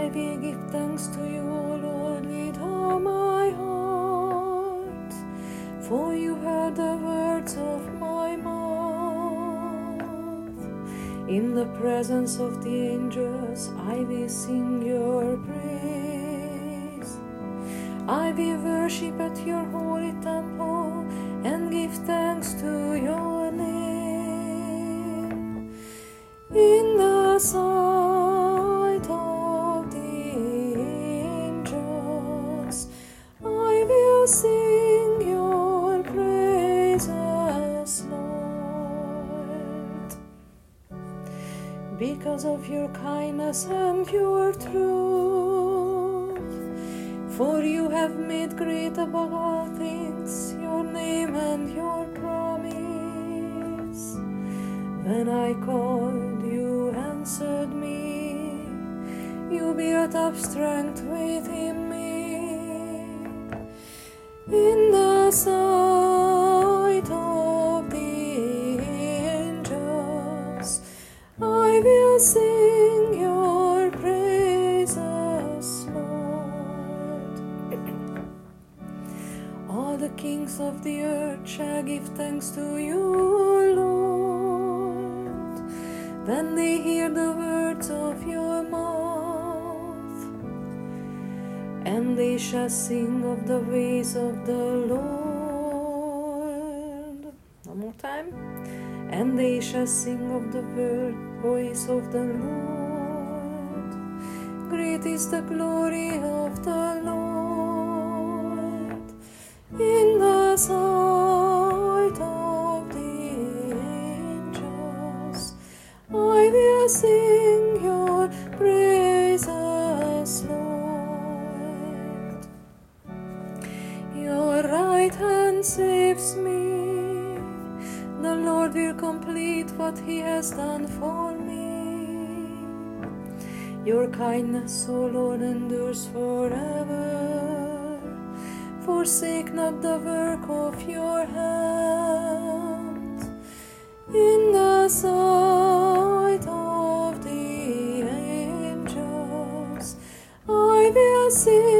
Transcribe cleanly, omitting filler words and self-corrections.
I will give thanks to you, O Lord, with all my heart, for you heard the words of my mouth. In the presence of the angels I will sing your praise. I will worship at your holy temple and give thanks to your name. In the sight of the angels I will sing your praises, Lord. Because of your kindness and your truth, for you have made great above all things your name and your promise. When I called, you answered me. You built up strength within me. In the sight of the angels I will sing your praises, Lord. All the kings of the earth shall give thanks to you, Lord, when they hear the words of your mouth, and they shall sing of the ways of the Lord. One more time. And they shall sing of the voice of the Lord. Great is the glory of the Lord. In the sight of the angels I will sing your praises, Lord. Your right hand saves me. The Lord will complete what he has done for me. Your kindness, O Lord, endures forever. Forsake not the work of your hands. In the sight of the angels I will sing